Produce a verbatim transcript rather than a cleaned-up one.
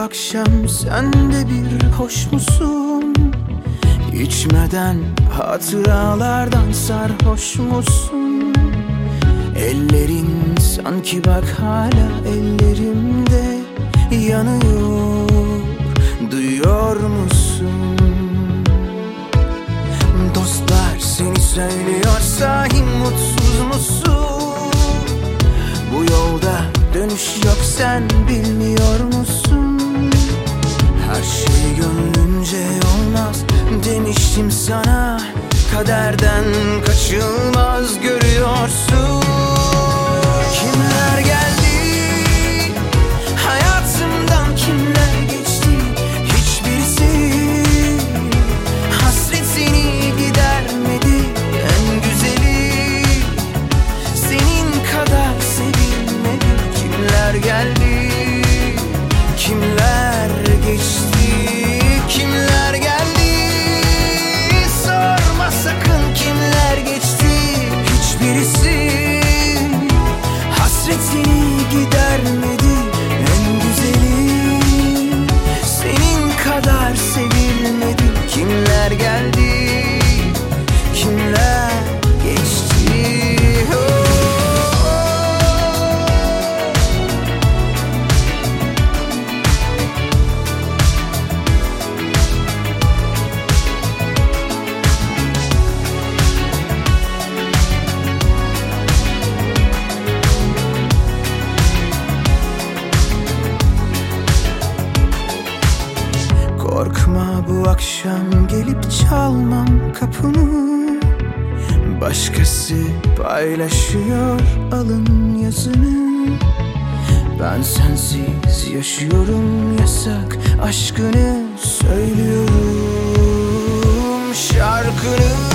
akşam sen de bir hoş musun? İçmeden hatıralardan sarhoş musun? Ellerin sanki bak hala ellerimde yanıyor, duyuyor musun? Dostlar seni söylüyor, sahi mutsuz musun? Bu yolda dönüş yok, sen bilmiyor musun? Her şey gönlünce olmaz demiştim sana, kaderden kaçılmaz görüyorsun. Kimler geldi hayatımdan, kimler geçti, hiçbirisi hasretini gidermedi. En güzeli senin kadar sevilmedi. Kimler geldi, kimler geçti, kimler geldi, sorma sakın kimler geçti. Hiçbirisi hasretini gidermedi. En güzeli senin kadar sevilmedi. Kimler geldi, kimler geçti. Oh. Korkma, bu akşam gelip çalmam kapını. Başkası paylaşıyor alın yazını. Ben sensiz yaşıyorum, yasak aşkını söylüyorum şarkını.